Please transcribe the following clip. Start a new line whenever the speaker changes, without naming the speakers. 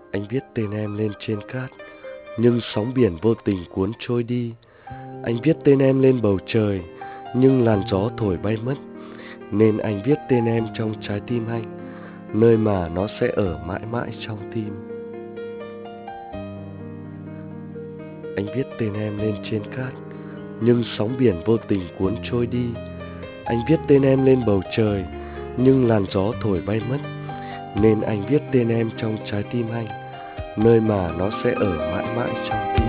Anh viết tên em lên trên cát, nhưng sóng biển vô tình cuốn trôi đi. Anh viết tên em lên bầu trời, nhưng làn gió thổi bay mất. Nên anh viết tên em trong trái tim anh, nơi mà nó sẽ ở mãi mãi trong tim. Anh viết tên em lên trên cát, nhưng sóng biển vô tình cuốn trôi đi. Anh viết tên em lên bầu trời, nhưng làn gió thổi bay mất. Nên anh viết tên em trong trái tim anh, nơi mà nó sẽ ở mãi mãi trong tim.